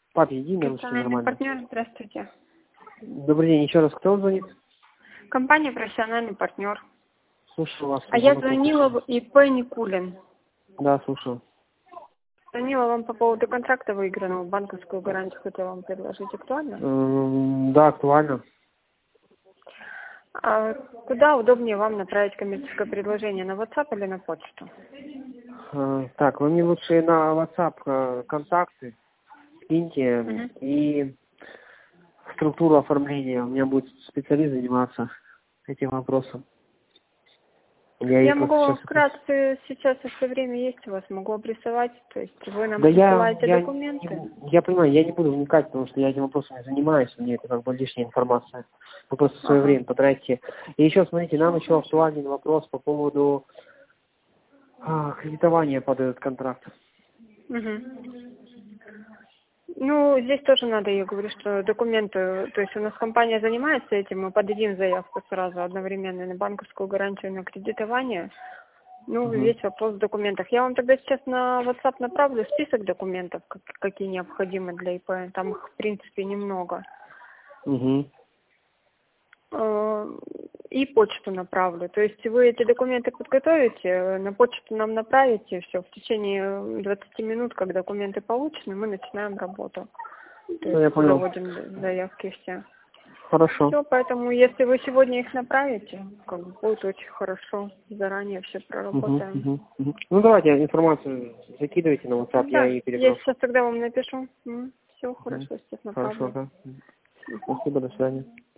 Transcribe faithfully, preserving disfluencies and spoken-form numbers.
Пап, иди на русский Профессиональный нормально. партнер, здравствуйте. Добрый день, еще раз, кто звонит? Компания «Профессиональный партнер». Слушаю вас. А я звонок звонила выключен. в ИП Никулин. Да, слушаю. Звонила вам по поводу контракта выигранного, банковскую гарантию хотела вам предложить. Актуально? М, Да, актуально. А куда удобнее вам направить коммерческое предложение, на WhatsApp или на почту? Э, Так, вы мне лучше на WhatsApp э, контакты скиньте Мгм. и структуру оформления. У меня будет специалист заниматься этим вопросом. Я ей Я могу просто вам сейчас... вкратце сейчас, если время есть у вас, могу обрисовать. То есть вы нам Да я, присылаете я, документы. не- я понимаю, я не буду вникать, потому что я этим вопросом не занимаюсь, мне это как бы лишняя информация. Вы просто свое Ага. время потратите. И еще, смотрите, нам еще актуален вопрос по поводу а, кредитования под этот контракт. Мгм. Ну, здесь тоже надо, я говорю, что документы, то есть у нас компания занимается этим, мы подадим заявку сразу одновременно на банковскую гарантию на кредитование. Ну, Угу. весь вопрос в документах. Я вам тогда сейчас на WhatsApp направлю список документов, как- какие необходимы для ИП. Там их, в принципе, немного. Угу. Э, И почту направлю. То есть вы эти документы подготовите, на почту нам направите, все, в течение двадцати минут, как документы получены, мы начинаем работу. То Ну, я есть понял. заводим заявки все. Хорошо. Все, поэтому если вы сегодня их направите, как бы будет очень хорошо, заранее все Угу, проработаем. угу, угу. Ну, давайте информацию закидывайте на WhatsApp, Ну я да, ей я переброшу. сейчас тогда вам напишу. Все Угу. хорошо, сейчас Хорошо, направлю. да. Мгм. Спасибо, до свидания.